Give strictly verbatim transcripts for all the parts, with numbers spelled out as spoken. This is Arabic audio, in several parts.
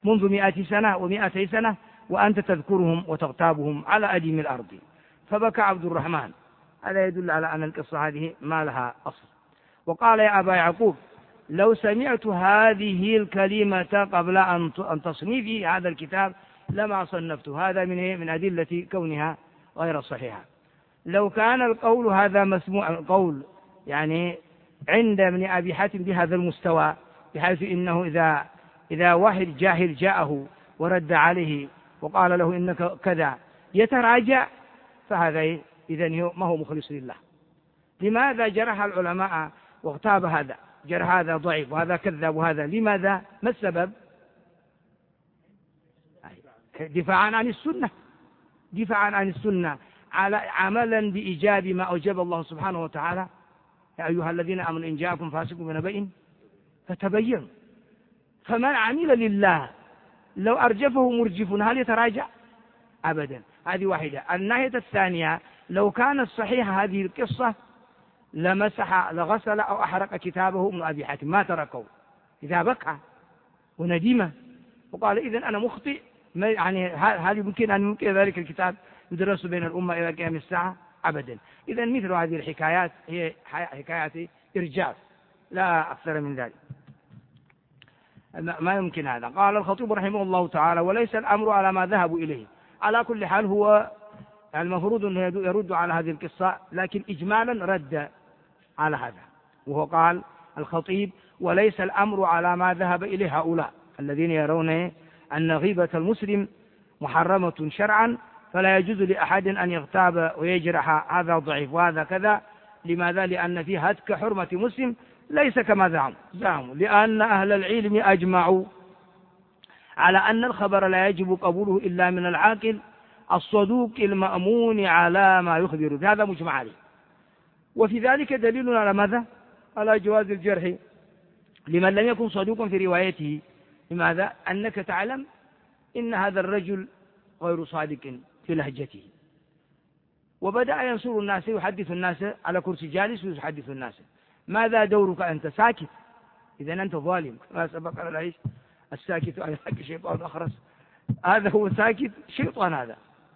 منذ مئة سنة ومئتي سنة وأنت تذكرهم وتغتابهم على أديم الأرض. فبكى عبد الرحمن. هذا يدل على أن القصة هذه ما لها أصل. وقال يا أبا يعقوب لو سمعت هذه الكلمة قبل أن تصنيفي هذا الكتاب لما صنفته. هذا من من أدلة كونها غير صحيحة. لو كان القول هذا مسموع، القول يعني عند ابن أبي حاتم بهذا المستوى، بحيث إنه إذا إذا واحد جاهل جاءه ورد عليه وقال له إنك كذا يتراجع، فهذا إذن ما هو مخلص لله. لماذا جرح العلماء واغتاب هذا، جرح هذا ضعيف وهذا كذاب وهذا؟ لماذا؟ ما السبب؟ دفاعا عن السنة، دفاعا عن السنة، على عملا بإيجاب ما أوجب الله سبحانه وتعالى. يا أيها الذين آمنوا إن جاءكم فاسق بنبأ فتبينوا. فمن عمل لله لو أرجفه مرجف هل يتراجع؟ أبدا. هذه واحدة. الناحية الثانية، لو كانت صحيحة هذه القصة لمسح لغسل أو أحرق كتابه ابن أبي حاتم ما تركه، إذا بكى ونديمه وقال إذن أنا مخطئ، يعني هل يمكن أن يمكن ذلك الكتاب يدرس بين الأمة إلى قيام الساعة؟ أبدا. إذن مثل هذه الحكايات هي حكايات إرجاف لا أكثر من ذلك، ما يمكن هذا. قال الخطيب رحمه الله تعالى وليس الأمر على ما ذهبوا إليه. على كل حال هو المفروض أنه يرد على هذه القصة، لكن إجمالا رد على هذا. وهو قال الخطيب وليس الأمر على ما ذهب إليه هؤلاء الذين يرون أن غيبة المسلم محرمة شرعا، فلا يجوز لأحد أن يغتاب ويجرح هذا ضعيف وهذا كذا. لماذا؟ لأن فيه هتك حرمة مسلم، ليس كما زعموا زعموا لأن أهل العلم أجمعوا على أن الخبر لا يجب قبوله إلا من العاقل الصدوق المأمون على ما يخبر. هذا مجمع عليه. وفي ذلك دليل على ماذا؟ على جواز الجرح لمن لم يكن صدوقا في روايته. لماذا؟ أنك تعلم إن هذا الرجل غير صادق في لهجته، وبدأ ينصر الناس ويحدث الناس على كرسي جالس ويحدث الناس. ماذا دورك أنت؟ ساكت. إذن أنت ظالم كما سبق على العيش الساكت على حق شيطان أخرس. هذا هو ساكت شيطان هذا.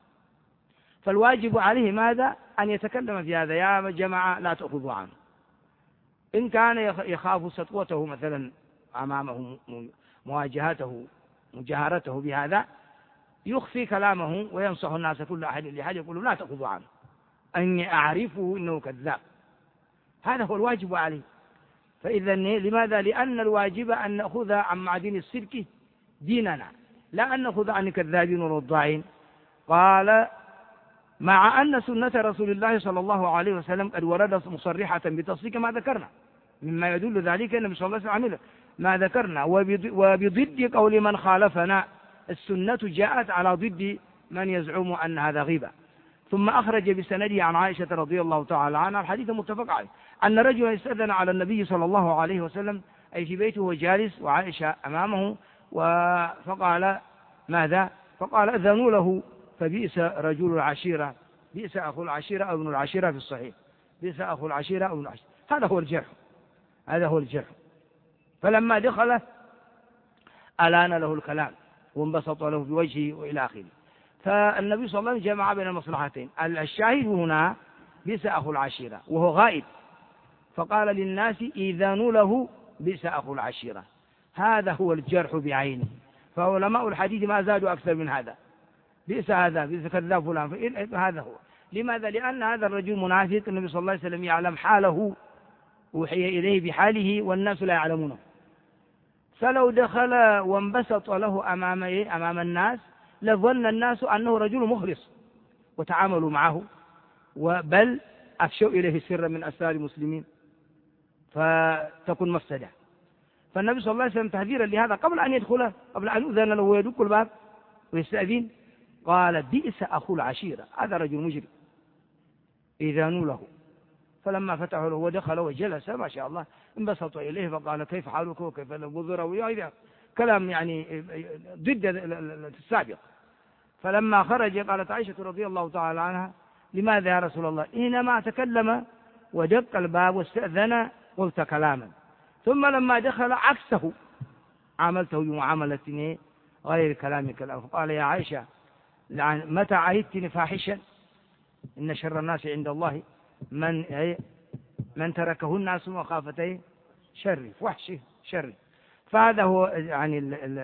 فالواجب عليه ماذا؟ أن يتكلم في هذا. يا جماعة لا تأخذوا عنه. إن كان يخاف سطوته مثلا أمامه، مواجهته مجاهرته بهذا، يخفي كلامه وينصح الناس كل أحد لحاجة يقول لا تأخذوا عنه، أني أعرفه إنه كذاب. هذا هو الواجب عليه. فإذا لماذا؟ لأن الواجب أن نأخذ عن معدن الصدق ديننا، لا أن نأخذ عن الكذابين والوضاعين. قال مع أن سنة رسول الله صلى الله عليه وسلم قد وردت مصرحة بتصديق ما ذكرنا، مما يدل ذلك أن صلى الله عليه وسلم ما ذكرنا، وبضد قول من خالفنا. السنة جاءت على ضد من يزعم أن هذا غيبة. ثم أخرج بسنده عن عائشة رضي الله تعالى عنها الحديث المتفق عليه أن رجلا استأذن على النبي صلى الله عليه وسلم أي في بيته وجالس وعائشة أمامه، فقال ماذا؟ فقال أذنوا له فبئس رجل العشيرة، بئس أخو العشيرة أو ابن العشيرة في الصحيح، بئس أخو العشيرة أو ابن العشيرة. هذا هو الجرح، هذا هو الجرح. فلما دخل ألان له الكلام وانبسط له بوجهه وإلى آخره. فالنبي صلى الله عليه وسلم جمع بين المصلحتين. الشاهد هنا بئس أخو العشيرة وهو غائب، فقال للناس إذنوا له بئس أخو العشيرة. هذا هو الجرح بعينه. فعلماء الحديث ما زادوا أكثر من هذا. بئس هذا، بئس كذاب فلان، هذا هو. لماذا؟ لأن هذا الرجل منافق، النبي صلى الله عليه وسلم يعلم حاله، وحي إليه بحاله والناس لا يعلمونه. فلو دخل وانبسط له أمام أمام الناس لظن الناس أنه رجل مخلص وتعاملوا معه، وبل أفشوا إليه سرا من أسرار المسلمين فتكون مفسدة. فالنبي صلى الله عليه وسلم تحذيرا لهذا قبل أن يدخل، قبل أن يؤذن له ويدق الباب ويستأذن، قال بئس أخو العشيرة، هذا رجل مجرم، إذانوا له. فلما فتحوا له ودخل وجلس ما شاء الله انبسطوا إليه فقال كيف حالك وكيف البذر ويا كلام يعني ضد السابق. فلما خرج قالت عائشة رضي الله تعالى عنها لماذا يا رسول الله؟ حينما تكلم ودق الباب واستأذن قلت كلاما، ثم لما دخل عكسه عاملته بمعاملة غير كلامك الآن. فقال يا عائشة متى عهدتني فاحشا؟ إن شر الناس عند الله من من تركه الناس وخافتي شر وحشه شر. فهذا هو يعني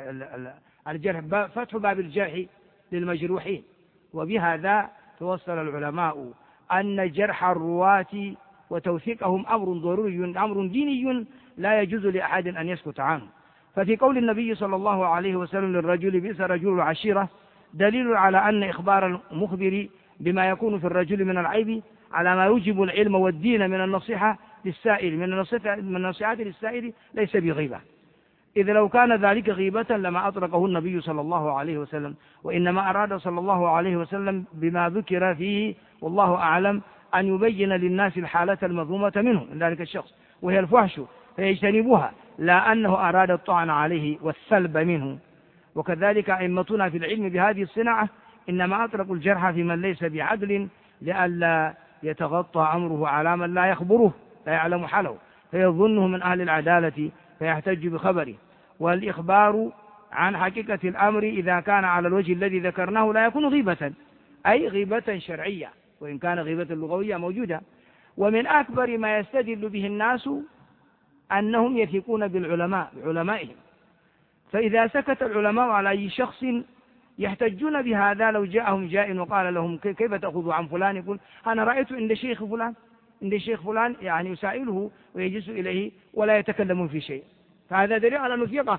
الجرح، فتح باب الجرح للمجروحين. وبهذا توصل العلماء أن جرح الرواة وتوثيقهم أمر ضروري، أمر ديني لا يجوز لأحد أن يسكت عنه. ففي قول النبي صلى الله عليه وسلم للرجل بئس رجل العشيرة دليل على أن إخبار المخبر بما يكون في الرجل من العيب على ما يوجب العلم والدين من النصيحة للسائل من النصيحة للسائل ليس بغيبة، إذا لو كان ذلك غيبة لما أطلقه النبي صلى الله عليه وسلم، وإنما أراد صلى الله عليه وسلم بما ذكر فيه والله أعلم أن يبين للناس الحالة المذمومة منه من ذلك الشخص وهي الفحش فيجتنبوها، لا أنه أراد الطعن عليه والسلب منه. وكذلك أئمتنا في العلم بهذه الصناعة إنما أطلقوا الجرح في من ليس بعدل لئلا يتغطى أمره على من لا يخبره لا يعلم حاله فيظنه من أهل العدالة فيحتج بخبره. والإخبار عن حقيقة الأمر إذا كان على الوجه الذي ذكرناه لا يكون غيبة، أي غيبة شرعية، وإن كان غيبة اللغوية موجودة. ومن أكبر ما يستدل به الناس أنهم يثقون بالعلماء بعلمائهم، فإذا سكت العلماء على أي شخص يحتجون بهذا. لو جاءهم جاء وقال لهم كيف تأخذوا عن فلان، يقول أنا رأيت عند شيخ فلان عند شيخ فلان يعني يسائله ويجلس إليه ولا يتكلمون في شيء، فهذا دليل على أنه ثقة.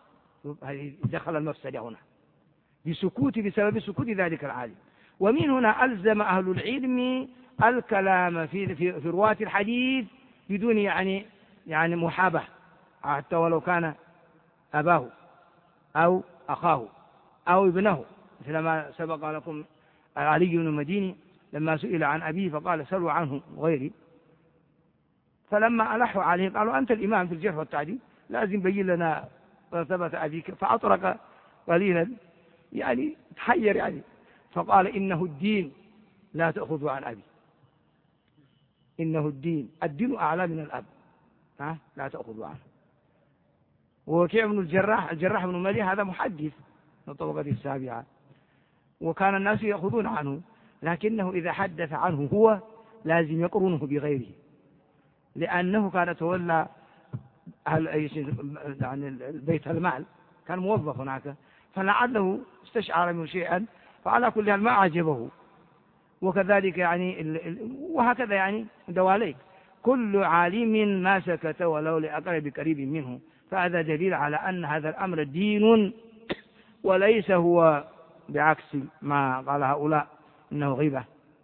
دخل المفسدة هنا بسكوت بسبب سكوت ذلك العالم. ومن هنا ألزم أهل العلم الكلام في في, في رواة الحديث بدون يعني يعني محابة، حتى ولو كان أباه أو أخاه أو ابنه، مثل ما سبق لكم علي بن المديني لما سئل عن أبيه فقال سلوا عنه غيري، فلما ألحوا عليه قالوا أنت الإمام في الجرح والتعديل لازم بين لنا مرتبة أبيك، فأطرق قليلا يعني تحير يعني فقال إنه الدين لا تأخذوا عن أبي، إنه الدين الدين أعلى من الأب ها لا تأخذوا عنه. ووكيع بن الجراح الجراح بن مالي هذا محدث من الطبقة السابعة، وكان الناس يأخذون عنه، لكنه إذا حدث عنه هو لازم يقرنه بغيره، لأنه كان تولى يعني البيت المال، كان موظف هناك، فلعله استشعر منه شيئا، فعلى كل حال ما عجبه. وكذلك يعني وهكذا يعني دواليك كل عالم ما سكت ولو لأقرب قريب منه، فهذا دليل على أن هذا الأمر دين وليس هو بعكس ما قال هؤلاء إنه غيبة.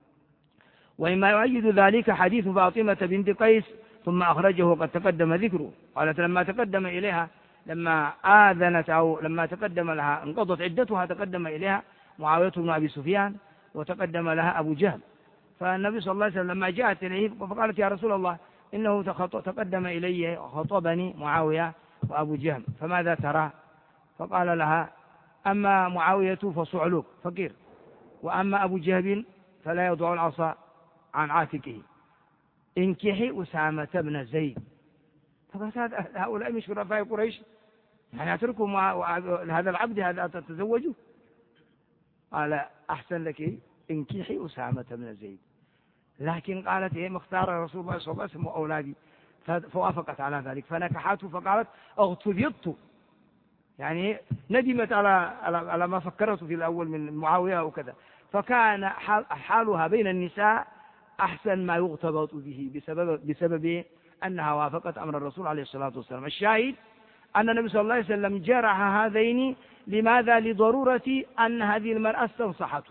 وإما يؤيد ذلك حديث فاطمة بنت قيس ثم أخرجه وقد تقدم ذكره، قالت لما تقدم إليها لما آذنت أو لما تقدم لها انقضت عدتها تقدم إليها معاوية بن أبي سفيان وتقدم لها أبو جهل، فالنبي صلى الله عليه وسلم لما جاءت إليه فقالت يا رسول الله إنه تقدم إلي خطبني معاوية وأبو جهل فماذا ترى؟ فقال لها أما معاوية فصعلوك فقير، وأما أبو جهل فلا يضع العصا عن عاتقه، انكحي أسامة بن زيد. فقالت هؤلاء مش رفاع قريش يعني أتركوا هذا العبد هذا تتزوجه؟ قال أحسن لك انكحي أسامة بن زيد، لكن قالت هي مختار رسول الله صلى الله عليه وسلم وأولادي، فوافقت على ذلك فنكحته، فقالت اغتبطت يعني ندمت على على ما فكرته في الأول من معاوية وكذا، فكان حالها بين النساء أحسن ما يغتبط به بسبب بسبب أنها وافقت أمر الرسول عليه الصلاة والسلام. الشاهد أن النبي صلى الله عليه وسلم جرح هذين لماذا؟ لضرورة أن هذه المرأة استنصحته،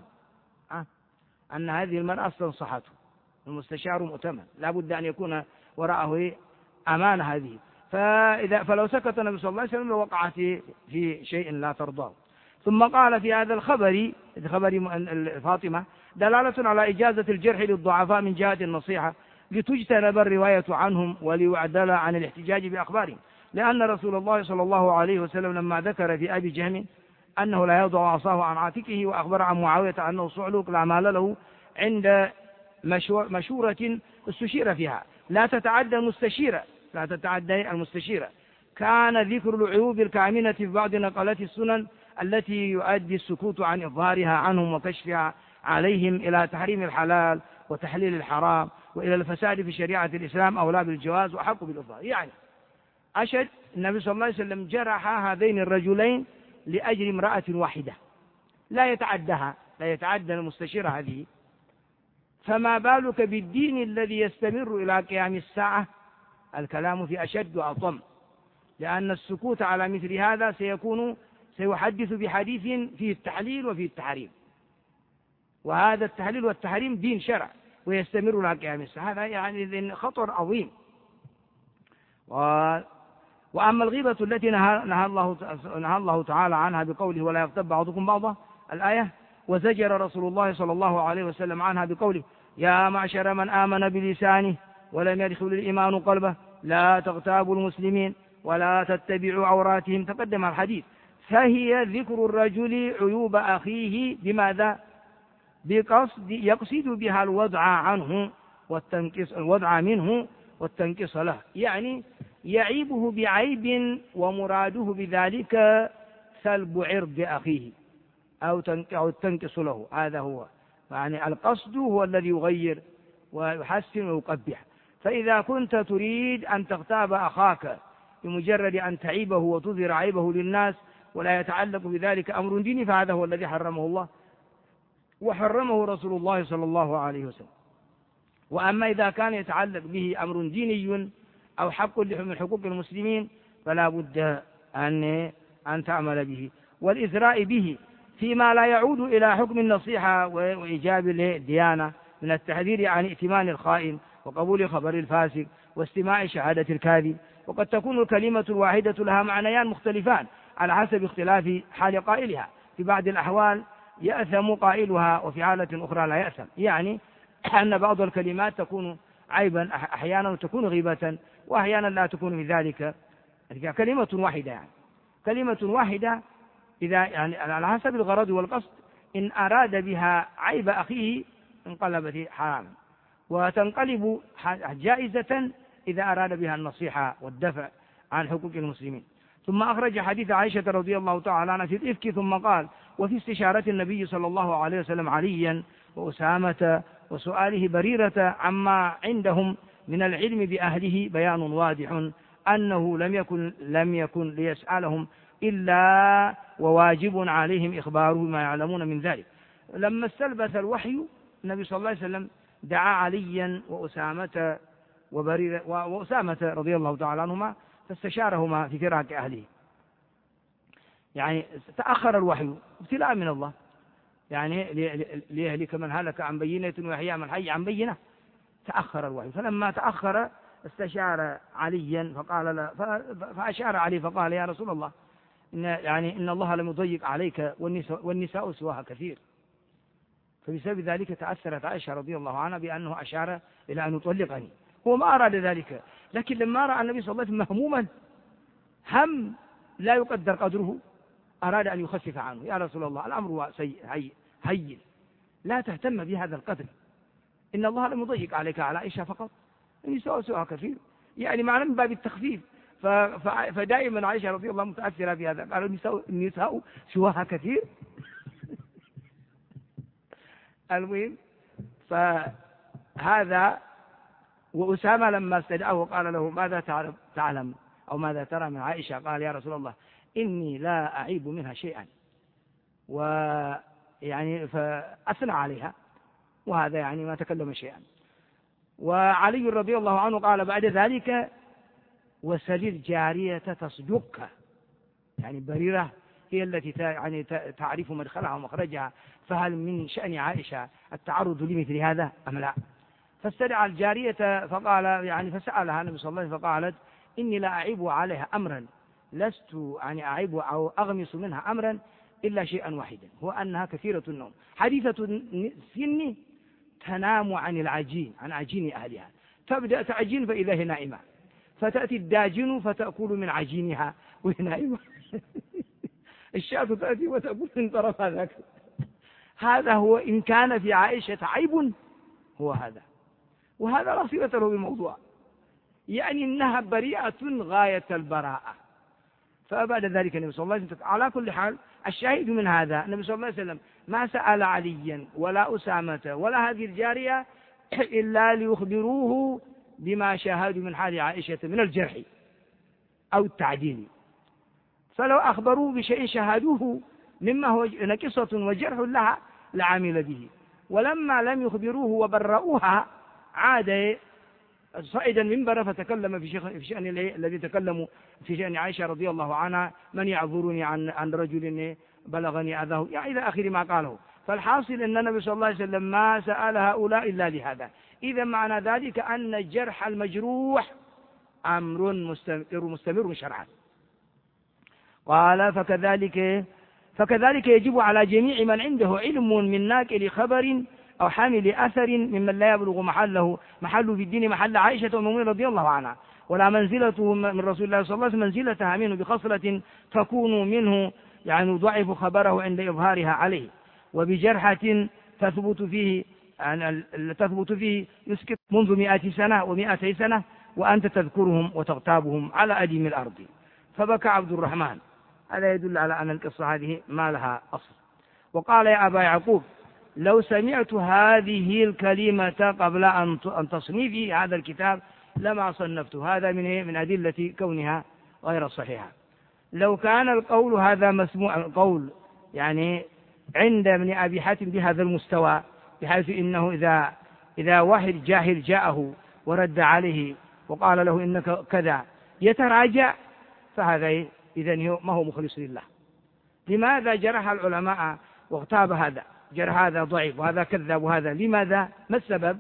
أن هذه المرأة استنصحته، المستشار مؤتمن لا بد أن يكون وراءه أمانة هذه، فإذا فلو سكت النبي صلى الله عليه وسلم لوقعت في شيء لا ترضاه. ثم قال في هذا الخبر خبر فاطمة دلالة على إجازة الجرح للضعفاء من جهة النصيحة لتجتنب الرواية عنهم وليعدل عن الاحتجاج بأخبارهم، لأن رسول الله صلى الله عليه وسلم لما ذكر في أبي جهم أنه لا يضع عصاه عن عاتقه وأخبر عن معاوية أنه صعلوك لا مال له عند مشورة استشير فيها لا تتعدى المستشيرة لا تتعدى المستشيرة كان ذكر العيوب الكامنة في بعض نقلات السنن التي يؤدي السكوت عن إظهارها عنهم وكشفها عليهم إلى تحريم الحلال وتحليل الحرام وإلى الفساد في شريعة الإسلام أولى بالجواز وحق بالإظهار. يعني أشد النبي صلى الله عليه وسلم جرح هذين الرجلين لأجل امرأة واحدة لا يتعدها، لا يتعدى المستشير هذه، فما بالك بالدين الذي يستمر إلى قيام الساعة؟ الكلام في أشد وأطم، لأن السكوت على مثل هذا سيكون سيحدث بحديث فيه التحليل وفيه التحريم، وهذا التحليل والتحريم دين شرع ويستمر إلى قيام الساعة. هذا يعني خطر عظيم. و... وأما الغيبة التي نهى, نهى, الله... نهى الله تعالى عنها بقوله ولا يغتب بعضكم بعضا الآية، وزجر رسول الله صلى الله عليه وسلم عنها بقوله يا معشر من آمن بلسانه ولم يدخل الإيمان قلبه لا تغتابوا المسلمين ولا تتبعوا عوراتهم. تقدم الحديث. فهي ذكر الرجل عيوب أخيه بماذا؟ بقصد يقصد بها الوضع عنه والتنكس الوضع منه والتنكس له، يعني يعيبه بعيب ومراده بذلك سلب عرض أخيه أو التنكس له. هذا هو يعني القصد هو الذي يغير ويحسن ويقبح. فإذا كنت تريد أن تغتاب أخاك بمجرد أن تعيبه وتظهر عيبه للناس ولا يتعلق بذلك أمر ديني، فهذا هو الذي حرمه الله وحرمه رسول الله صلى الله عليه وسلم. وأما إذا كان يتعلق به أمر ديني أو حق من حقوق المسلمين فلا بد أن أن تعمل به والإزراء به فيما لا يعود إلى حكم النصيحة وإيجاب الديانة من التحذير عن ائتمان الخائن وقبول خبر الفاسق واستماع شهادة الكاذب. وقد تكون الكلمة الواحدة لها معنيان مختلفان على حسب اختلاف حال قائلها. في بعض الأحوال يأثم قائلها وفي حالة أخرى لا يأثم، يعني أن بعض الكلمات تكون عيبا أحيانا وتكون غيبة وأحيانا لا تكون بذلك. كلمة واحدة يعني كلمة واحدة إذا يعني على حسب الغرض والقصد، إن أراد بها عيب أخيه انقلبت حراما، وتنقلب جائزة إذا أراد بها النصيحة والدفع عن حقوق المسلمين. ثم أخرج حديث عائشة رضي الله تعالى عنها في الإفك ثم قال وفي استشارة النبي صلى الله عليه وسلم عليا وأسامة وسؤاله بريرة عما عندهم من العلم بأهله بيان واضح أنه لم يكن لم يكن ليسألهم إلا وواجب عليهم إخباره ما يعلمون من ذلك. لما استلبث الوحي النبي صلى الله عليه وسلم دعا عليا وأسامة وبريرة وأسامة رضي الله تعالى عنهما فاستشارهما في فراق أهله. يعني تأخر الوحي ابتلاء من الله، يعني ليهلك من هلك عن بينة ويحيى من حي عن بينة. تأخر الوحي، فلما تأخر استشار عليا فقال له فأشار عليه فقال يا رسول الله إن يعني إن الله لم يضيق عليك والنساء, والنساء سواها كثير. فبسبب ذلك تأثرت عائشة رضي الله عنها بأنه أشار إلى أن يطلقني. هو ما أراد ذلك، لكن لما رأى النبي صلى الله عليه وسلم مهموما هم لا يقدر قدره أراد أن يخفف عنه. يا رسول الله الأمر سيء هين لا تهتم بهذا القدر، إن الله لم يضيق عليك على عائشة فقط، النساء سواها كثير، يعني معنى من باب التخفيف. فدائما عائشة رضي الله متأثرة بهذا، قال النساء, النساء سواها كثير. المهم فهذا. وأسامة لما استدعاه وقال له ماذا تعلم أو ماذا ترى من عائشة؟ قال يا رسول الله إني لا أعيب منها شيئا، ويعني فأثنى عليها، وهذا يعني ما تكلم شيئا. وعلي رضي الله عنه قال بعد ذلك وسل الجارية تصدقها، يعني بريرة هي التي يعني تعرف مدخلها ومخرجها، فهل من شأن عائشة التعرض لمثل هذا أم لا؟ فاستدعى الجارية فقال يعني فسألها النبي صلى الله عليه وسلم فقالت إني لا أعيب عليها أمرا لست يعني أعيب أو أغمس منها أمرا إلا شيئا واحدا، هو أنها كثيرة النوم حديثة السن تنام عن العجين عن عجين أهلها، تبدأ تعجين فإذا هي نائمة، فتأتي الداجن فتأكل من عجينها وهي نائمة. الشاة تأتي وتأكل من طرف هذاك. هذا هو إن كان في عائشة عيب هو هذا، وهذا لا صلة له بالموضوع، يعني إنها بريئة غاية البراءة. فأبعد ذلك النبي صلى الله عليه وسلم. على كل حال الشاهد من هذا النبي صلى الله عليه وسلم ما سأل عليا ولا أسامة ولا هذه الجارية إلا ليخبروه بما شاهدوا من حال عائشة من الجرح أو التعديل، فلو أخبروا بشيء شاهدوه مما هو نقصة وجرح لها لعمل به، ولما لم يخبروه وبرؤوها عاد صعد المنبر فتكلم في شأن الذي تكلموا في شأن عائشة رضي الله عنها: من يعذرني عن عن رجل بلغني أذاه، يعني إلى آخر ما قاله. فالحاصل أن النبي صلى الله عليه وسلم ما سأل هؤلاء إلا لهذا. إذا معنى ذلك أن الجرح المجروح أمر مستمر مستمر شرعا. قال: فكذلك فكذلك يجب على جميع من عنده علم من ناقل خبر أو حامل أثر ممن لا يبلغ محله محله في الدين محل عائشة وميمونة رضي الله عنها، ولا منزلته من رسول الله صلى الله عليه وسلم منزلتها منه بخصلة تكون منه يعني ضعف خبره عند إظهارها عليه، وبجرحة تثبت فيه يعني تثبت فيه يسكت منذ مئة سنة ومئتي سنة وأنت تذكرهم وتغتابهم على أديم الأرض. فبكى عبد الرحمن. هذا يدل على أن القصة هذه ما لها أصل. وقال: يا أبا يعقوب، لو سمعت هذه الكلمة قبل أن تصنيفي هذا الكتاب لما صنفته. هذا من من أدلة كونها غير صحيحة. لو كان القول هذا مسموع القول يعني عند ابن أبي حاتم بهذا المستوى، بحيث إنه إذا إذا واحد جاهل جاءه ورد عليه وقال له إنك كذا يتراجع، فهذا إذن ما هو مخلص لله. لماذا جرح العلماء واغتاب هذا؟ جرح هذا ضعيف وهذا كذاب وهذا لماذا؟ ما السبب؟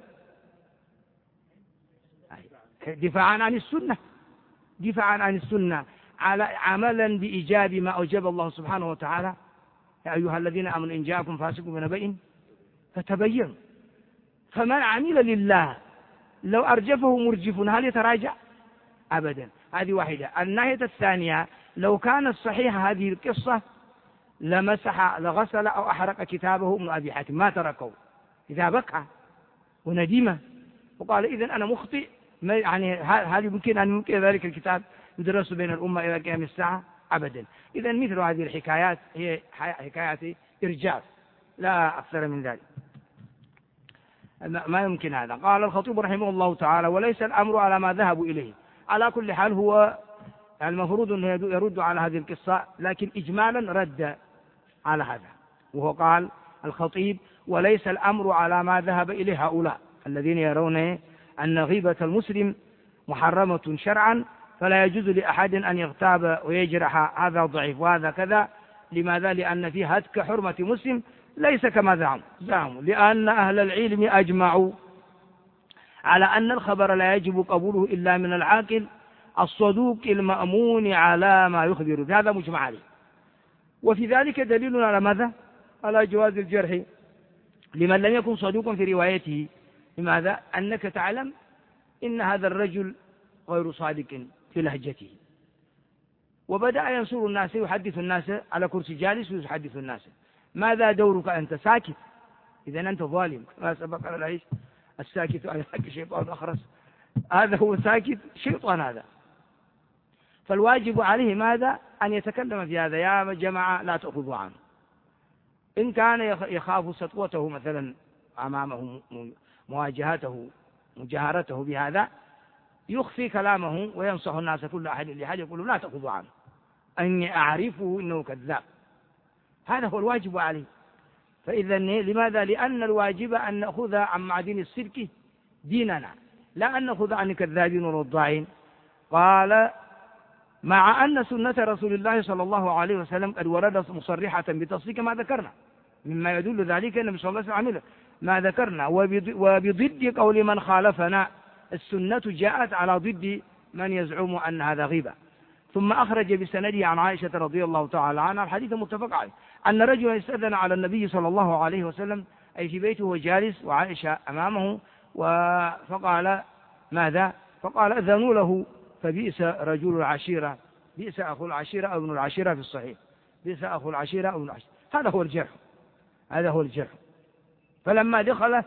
دفاعا عن السنة، دفاعا عن السنة على عملا بإيجاب ما أوجب الله سبحانه وتعالى: يا أيها الذين آمنوا إن جاءكم فاسق بنبأ فتبين. فمن عمل لله لو أرجفه مرجف هل يتراجع؟ أبدا. هذه واحدة. الناحية الثانية: لو كانت صحيحة هذه القصة لمسح لغسل أو أحرق كتابه ابن أبي حاتم ما تركه، إذا بكى وندم وقال إذن أنا مخطئ، يعني هل يمكن أن يمكن ذلك الكتاب يدرس بين الأمة إلى قيام الساعة؟ أبدا. إذن مثل هذه الحكايات هي حكايات إرجاف لا أكثر من ذلك، ما يمكن هذا. قال الخطيب رحمه الله تعالى: وليس الأمر على ما ذهبوا إليه. على كل حال هو المفروض أنه يرد على هذه القصة، لكن إجمالا رد على هذا، وهو قال الخطيب: وليس الأمر على ما ذهب إليه هؤلاء الذين يرون أن غيبة المسلم محرمة شرعا، فلا يجوز لأحد أن يغتاب ويجرح هذا ضعيف وهذا كذا. لماذا؟ لأن فيه هتك حرمة مسلم، ليس كما زعموا زعموا لأن أهل العلم أجمعوا على أن الخبر لا يجب قبوله إلا من العاقل الصدوق المأمون على ما يخبر، هذا مجمع عليه. وفي ذلك دليل على ماذا؟ على جواز الجرح لمن لم يكن صدوقا في روايته. لماذا؟ أنك تعلم إن هذا الرجل غير صادق في لهجته، وبدأ ينصر الناس يحدث الناس على كرسي جالس ويحدث الناس. ماذا دورك أنت؟ ساكت. إذا أنت ظالم كما سبق على العيش: الساكت على الحق شيطان أخرس. هذا هو ساكت شيطان هذا. فالواجب عليه ماذا؟ أن يتكلم في هذا: يا جماعة لا تأخذوا عنه. إن كان يخاف سطوته مثلا أمامه مواجهته مجاهرته بهذا، يخفي كلامه وينصح الناس كل أحد لحد يقول لا تأخذوا عنه، أني أعرفه إنه كذاب. هذا هو الواجب عليه. فإذا لماذا؟ لأن الواجب أن نأخذ عن معدن الصدق ديننا، لا أن نأخذ عن الكذابين والوضاعين. قال: مع أن سنة رسول الله صلى الله عليه وسلم قد وردت مصرحة بتصديق ما ذكرنا، مما يدل ذلك أن صلى الله عليه وسلم ما ذكرنا، وبضد قول من خالفنا. السنة جاءت على ضد من يزعم أن هذا غيبة. ثم أخرج بسنده عن عائشة رضي الله تعالى عنها الحديث متفق عليه أن رجلا استأذن على النبي صلى الله عليه وسلم أي في بيته وجالس وعائشة أمامه، فقال: ماذا؟ فقال: أذنوا له. فبئس رجل العشيرة، بئس أخو العشيرة أو ابن العشيرة في الصحيح، بئس أخو العشيرة أو ابن العشيرة. هذا هو الجرح، هذا هو الجرح. فلما دخل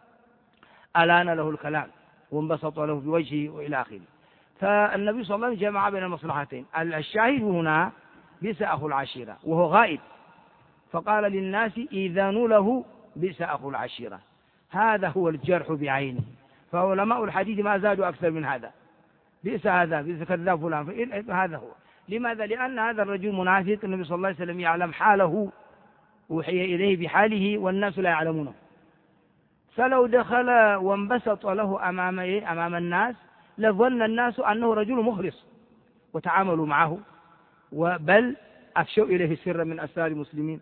ألان له الكلام وانبسط له بوجهه وإلى آخره. فالنبي صلى الله عليه وسلم جمع بين المصلحتين. الشاهد هنا بئس أخو العشيرة وهو غائب، فقال للناس إذنوا له بئس أخو العشيرة. هذا هو الجرح بعينه، فعلماء الحديث ما زادوا أكثر من هذا، بئس هذا، بئس كذاب فلان، هذا هو. لماذا؟ لأن هذا الرجل منافق، النبي صلى الله عليه وسلم يعلم حاله، أوحي إليه بحاله والناس لا يعلمونه، فلو دخل وانبسط له أمام إيه؟ أمام الناس لظن الناس أنه رجل مخلص وتعاملوا معه، وبل أفشوا إليه سرا من أسرار المسلمين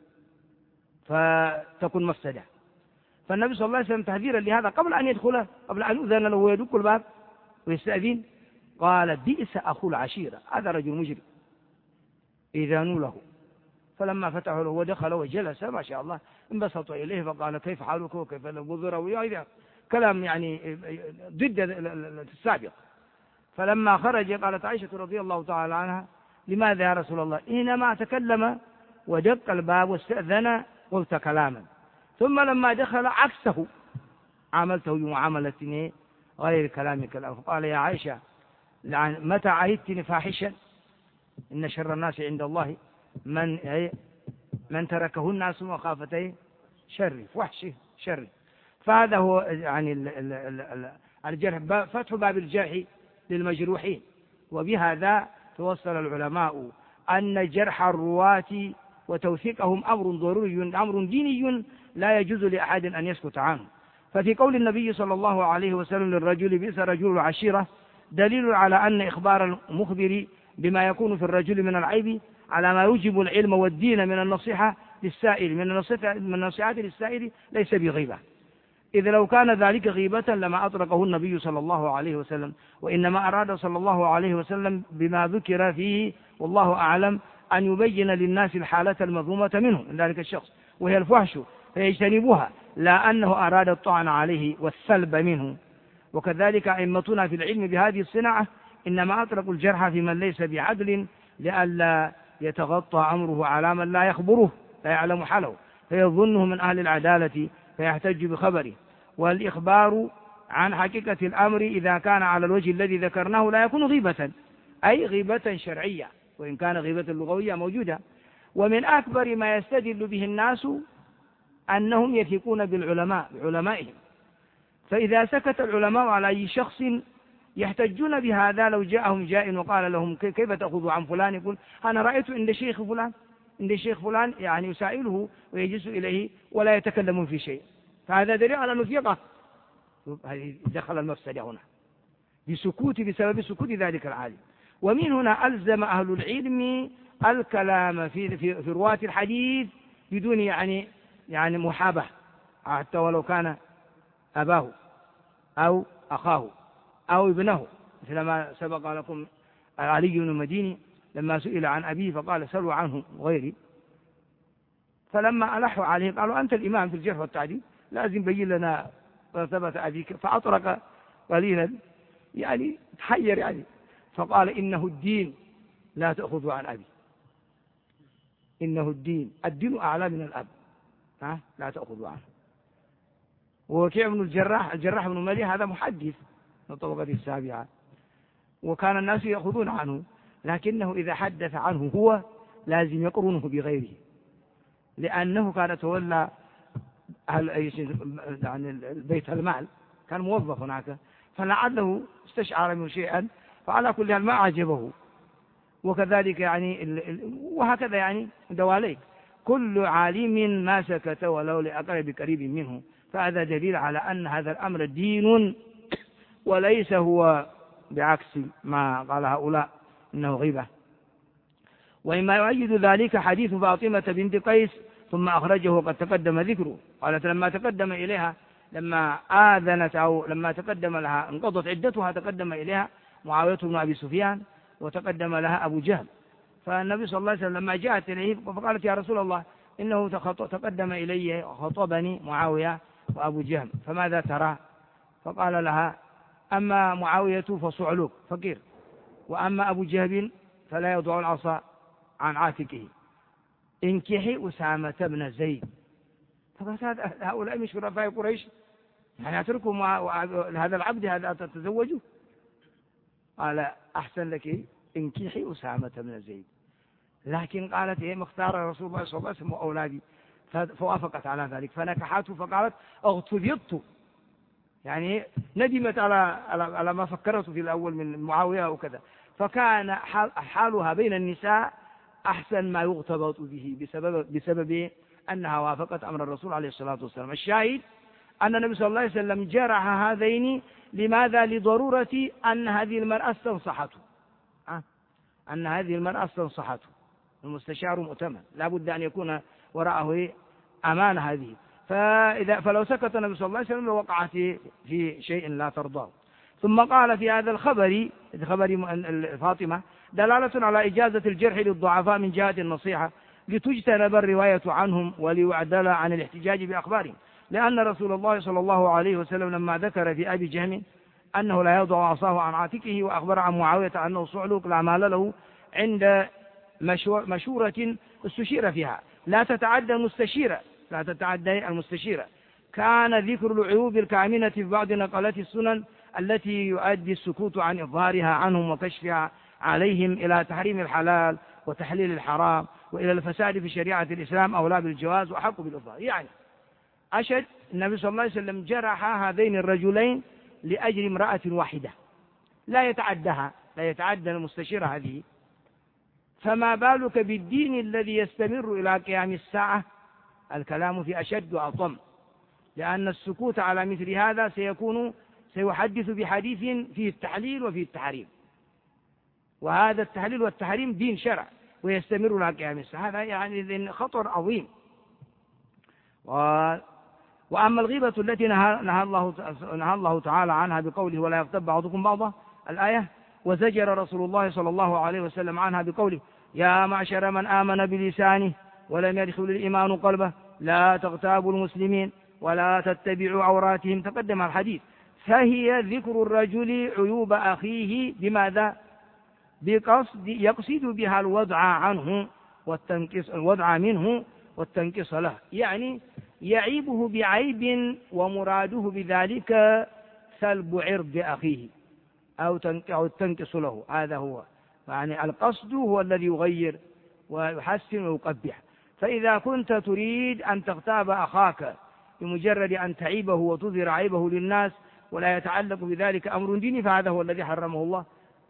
فتكون مفسدة. فالنبي صلى الله عليه وسلم تحذيرا لهذا قبل أن يدخل، قبل أن يؤذن له ويدق الباب ويستأذن، قال بئس أخو العشيرة، هذا رجل مجرم، إذانوا له. فلما فتحوا له ودخل وجلس ما شاء الله انبسط إليه فقال كيف حالك وكيف البذر وإذا كلام يعني ضد السابق. فلما خرج قالت عائشة رضي الله تعالى عنها لماذا يا رسول الله؟ حينما تكلم ودق الباب واستأذن قلت كلاما، ثم لما دخل عكسه عاملته معاملة غير كلامك الأول. فقال يا عائشة متى عهدتني فاحشا؟ إن شر الناس عند الله من من تركه الناس وخافته شر وحشه شر. فهذا هو يعني الجرح، فتح باب الجرح للمجروحين. وبهذا توصل العلماء أن جرح الرواة وتوثيقهم أمر ضروري، أمر ديني لا يجوز لأحد أن يسكت عنه. ففي قول النبي صلى الله عليه وسلم للرجل بئس رجل العشيرة دليل على أن إخبار المخبر بما يكون في الرجل من العيب على ما يوجب العلم والدين من النصيحة للسائل من النصيحة للسائل ليس بغيبة، إذ لو كان ذلك غيبة لما أطلقه النبي صلى الله عليه وسلم، وإنما أراد صلى الله عليه وسلم بما ذكر فيه والله أعلم أن يبين للناس الحالة المذمومة منه من ذلك الشخص وهي الفحش فيجتنبوها، لا أنه أراد الطعن عليه والسلب منه. وكذلك أئمتنا في العلم بهذه الصناعة إنما أطلقوا الجرح في من ليس بعدل لئلا يتغطى أمره على من لا يخبره لا يعلم حاله فيظنه من أهل العدالة فيحتج بخبره. والإخبار عن حقيقة الأمر إذا كان على الوجه الذي ذكرناه لا يكون غيبة، أي غيبة شرعية، وإن كان غيبة لغوية موجودة. ومن أكبر ما يستدل به الناس أنهم يثقون بالعلماء بعلمائهم، فإذا سكت العلماء على أي شخص يحتجون بهذا. لو جاءهم جاء وقال لهم كيف تأخذوا عن فلان، يقول أنا رأيت عند شيخ فلان عند شيخ فلان يعني يسائله ويجلس إليه ولا يتكلمون في شيء، فهذا دليل على أنه ثقة. دخل المفسدة هنا بسكوت بسبب سكوت ذلك العالم. ومن هنا ألزم أهل العلم الكلام في في, في رواة الحديث بدون يعني يعني محابة، حتى ولو كان أباه أو أخاه أو ابنه، مثل ما سبق لكم علي بن المديني لما سئل عن أبيه فقال سلوا عنه غيري، فلما ألحوا عليه قالوا أنت الإمام في الجرح والتعديل لازم بين لنا مرتبة أبيك، فأطرق قليلا يعني تحير يعني، فقال إنه الدين لا تأخذ عن أبي، إنه الدين الدين أعلى من الأب، ها لا تأخذ عنه. ووكيع بن الجراح الجراح بن مليح هذا محدث من الطبقة السابعة، وكان الناس يأخذون عنه، لكنه إذا حدث عنه هو لازم يقرنه بغيره، لأنه كان تولى يعني البيت المال، كان موظف هناك، فلعله استشعر منه شيئا، فعلى كل حال ما أعجبه. وكذلك يعني وهكذا يعني دواليك كل عالم ما سكت ولو لأقرب قريب منه، فهذا دليل على أن هذا الأمر دين وليس هو بعكس ما قال هؤلاء إنه غيبة. وإما يؤيد ذلك حديث فاطمة بنت قيس ثم أخرجه وقد تقدم ذكره، قالت لما تقدم إليها لما آذنت أو لما تقدم لها انقضت عدتها تقدم إليها معاوية بن أبي سفيان وتقدم لها أبو جهل، فالنبي صلى الله عليه وسلم لما جاءت إليه فقالت يا رسول الله إنه تقدم إلي وخطبني معاوية وأبو جهل فماذا ترى؟ فقال لها أما معاوية فصعلوك فقير، وأما أبو جهل فلا يضع العصا عن عاتقه، انكحي أسامة بن زيد. فقالت هؤلاء مش شرفاء قريش يعني أتركوا هذا العبد هذا تتزوجه؟ قال أحسن لك انكحي أسامة بن زيد، لكن قالت إيه مختار رسول الله صلى الله عليه وسلم وأولادي، فوافقت على ذلك فنكحته، فقالت اغتبطت، يعني ندمت على على ما فكرته في الأول من معاوية وكذا. فكان حالها بين النساء أحسن ما يغتبط به بسبب بسبب أنها وافقت أمر الرسول عليه الصلاة والسلام. الشاهد أن النبي صلى الله عليه وسلم جرح هذين، لماذا؟ لضرورة أن هذه المرأة استنصحته، أن هذه المرأة استنصحته. المستشار مؤتمن، لا بد أن يكون وراءه أمانة هذه. فإذا فلو سكت النبي صلى الله عليه وسلم لوقعت في شيء لا ترضاه. ثم قال في هذا الخبر، خبر فاطمة، دلالة على إجازة الجرح للضعفاء من جهة النصيحة، لتجتنب الرواية عنهم وليعدل عن الاحتجاج بأخبارهم، لأن رسول الله صلى الله عليه وسلم لما ذكر في أبي جهم أنه لا يوضع عصاه عن عاتقه، وأخبر عن معاوية أنه صعلوك لا مال له، عند مشورة استشير فيها لا تتعدى المستشيرة لا تتعدى المستشيرة كان ذكر العيوب الكامنة في بعض نقلات السنن التي يؤدي السكوت عن إظهارها عنهم وكشفها عليهم إلى تحريم الحلال وتحليل الحرام، وإلى الفساد في شريعة الإسلام أولى بالجواز وحق بالإظهار. يعني أشد النبي صلى الله عليه وسلم جرح هذين الرجلين لأجل امرأة واحدة لا يتعدها لا يتعدى المستشيرة هذه، فما بالك بالدين الذي يستمر إلى قيام الساعة؟ الكلام في أشد وأطم، لأن السكوت على مثل هذا سيكون سيحدث بحديث فيه التحليل وفيه التحريم، وهذا التحليل والتحريم دين شرع ويستمر إلى قيام الساعة، هذا يعني خطر عظيم. و... وأما الغيبة التي نهى, نهى, الله... نهى الله تعالى عنها بقوله ولا يغتب بعضكم بعضا الآية، وزجر رسول الله صلى الله عليه وسلم عنها بقوله يا معشر من آمن بلسانه ولم يدخل الإيمان قلبه لا تغتابوا المسلمين ولا تتبعوا عوراتهم، تقدم الحديث. فهي ذكر الرجل عيوب أخيه بماذا؟ بقصد يقصد بها الوضع عنه والتنكس الوضع منه والتنكس له، يعني يعيبه بعيب ومراده بذلك سلب عرض أخيه أو التنكس له، هذا هو يعني القصد هو الذي يغير ويحسن ويقبح. فإذا كنت تريد أن تغتاب أخاك بمجرد أن تعيبه وتظهر عيبه للناس ولا يتعلق بذلك أمر ديني، فهذا هو الذي حرمه الله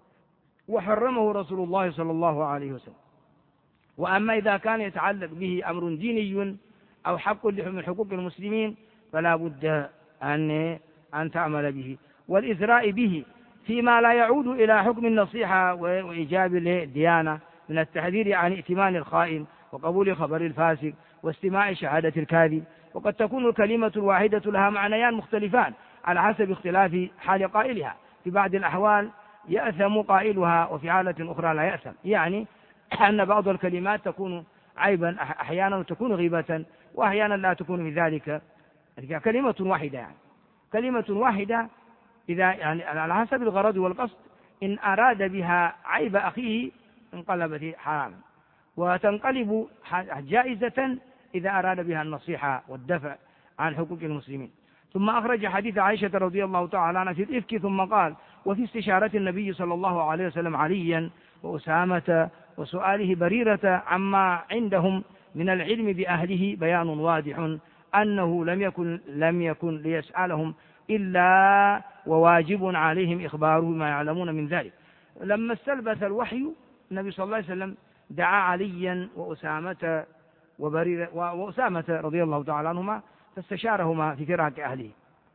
وحرمه رسول الله صلى الله عليه وسلم. وأما إذا كان يتعلق به أمر ديني أو حق من حقوق المسلمين فلا بد أن أن تعمل به والإزراء به فيما لا يعود إلى حكم النصيحة وإيجاب الديانة، من التحذير عن ائتمان الخائن وقبول خبر الفاسق واستماع شهادة الكاذب. وقد تكون الكلمة الواحدة لها معنيان مختلفان على حسب اختلاف حال قائلها، في بعض الأحوال يأثم قائلها وفي حالة أخرى لا يأثم، يعني أن بعض الكلمات تكون عيبا أحيانا وتكون غيبة وأحيانا لا تكون بذلك، كلمة واحدة يعني كلمة واحدة إذا يعني على حسب الغرض والقصد، إن أراد بها عيب أخيه انقلبت حراما، وتنقلب جائزة إذا أراد بها النصيحة والدفع عن حقوق المسلمين. ثم أخرج حديث عائشة رضي الله تعالى عنها في الإفك، ثم قال وفي استشارة النبي صلى الله عليه وسلم عليا وأسامة وسؤاله بريرة عما عندهم من العلم بأهله بيان واضح أنه لم يكن لم يكن ليسألهم إلا وواجب عليهم إخباره ما يعلمون من ذلك. لما استلبث الوحي النبي صلى الله عليه وسلم دعا عليا وأسامة وبريرة وأسامة رضي الله تعالى عنهما فاستشارهما في فراق أهله،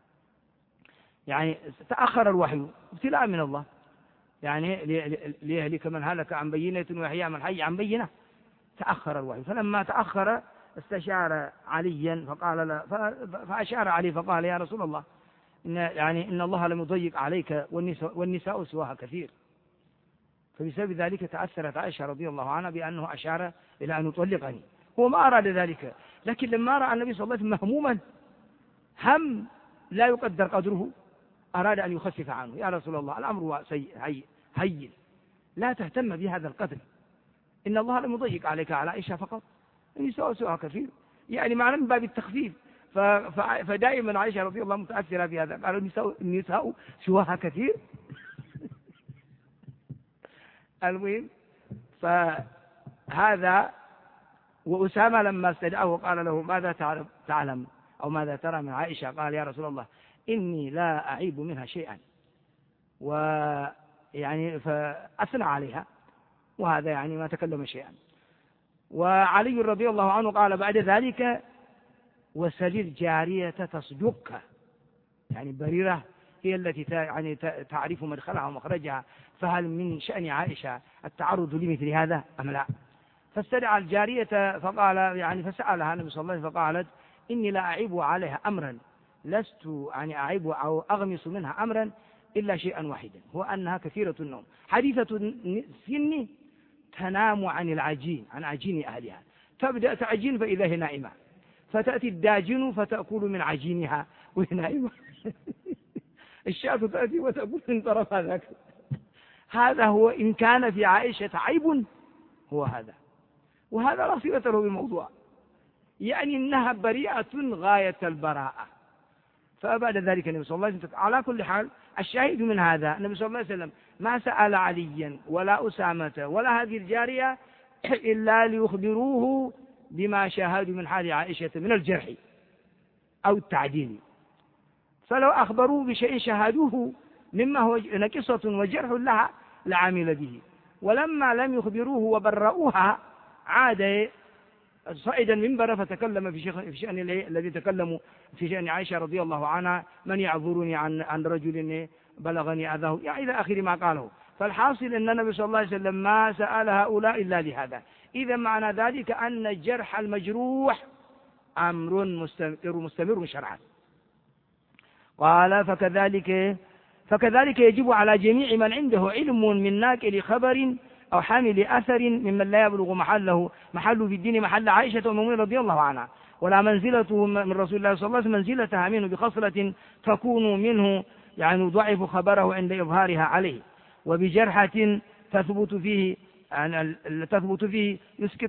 يعني تأخر الوحي ابتلاء من الله، يعني ليهلك من هلك عن بينة ويحيى من حي عن بينة، تأخر الوحي. فلما تأخر استشار عليا فقال لا فأشار عليه فقال يا رسول الله إن يعني إن الله لم يضيق عليك والنساء, والنساء سواها كثير. فبسبب ذلك تأثرت عائشة رضي الله عنها بأنه أشار إلى أن يطلقني، هو ما أراد ذلك، لكن لما رأى النبي صلى الله عليه وسلم مهموما هم لا يقدر قدره أراد أن يخفف عنه. يا رسول الله الأمر سيء هين لا تهتم بهذا القدر، إن الله لم يضيق عليك على عائشة فقط، النساء سواها كثير، يعني معنى من باب التخفيف. فدائما عائشة رضي الله متأثرة بهذا، قالوا النساء, النساء سواها كثير. المهم ف هذا وأسامة لما استدعاه قال له ماذا تعلم أو ماذا ترى من عائشة؟ قال يا رسول الله إني لا أعيب منها شيئا، ويعني فأثنى عليها، وهذا يعني ما تكلم شيئا. وعلي رضي الله عنه قال بعد ذلك وسل الجارية تصدقك، يعني بريرة هي التي يعني تعرف مدخلها ومخرجها، فهل من شأن عائشة التعرض لمثل هذا أم لا؟ فاستدعى الجارية فقال يعني فسألها النبي صلى الله عليه وسلم فقالت إني لا أعيب عليها أمرا، لست يعني أعيب أو أغمس منها أمرا إلا شيئا واحدا، هو أنها كثيرة النوم حديثة السن تنام عن العجين عن عجين أهلها، تبدأ تعجين فإذا هي نائمة، فتأتي الداجن فتأكل من عجينها وهي نائمة. الشاة تأتي وتأكل من طرف هذاك. هذا هو إن كان في عائشة عيب هو هذا، وهذا لا صلة له بالموضوع، يعني إنها بريئة غاية البراءة. فبعد ذلك النبي صلى الله عليه وسلم على كل حال الشاهد من هذا النبي صلى الله عليه وسلم ما سأل عليا ولا أسامة ولا هذه الجارية إلا ليخبروه بما شاهدوا من حال عائشة من الجرح أو التعديل، فلو أخبروا بشيء شاهدوه مما هو نقصة وجرح لها لعمل به، ولما لم يخبروه وبرؤوها عاد صعد المنبر فتكلم في شأن الذي تكلموا في شأن عائشة رضي الله عنها من يعذرني عن عن رجل بلغني أذاه يعني إلى آخر ما قاله. فالحاصل أن النبي صلى الله عليه وسلم ما سأل هؤلاء إلا لهذا. إذا معنى ذلك أن الجرح المجروح أمر مستمر مستمر شرعا. قال فكذلك فكذلك يجب على جميع من عنده علم من ناقل خبر أو حامل أثر ممن لا يبلغ محله محله في الدين محل عائشة وأم رضي الله عنها، ولا منزلته من رسول الله صلى الله عليه وسلم منزلتها منه بخصلة تكون منه يعني ضعف خبره عند إظهارها عليه، وبجرحة تثبت فيه يعني تثبت فيه يسكت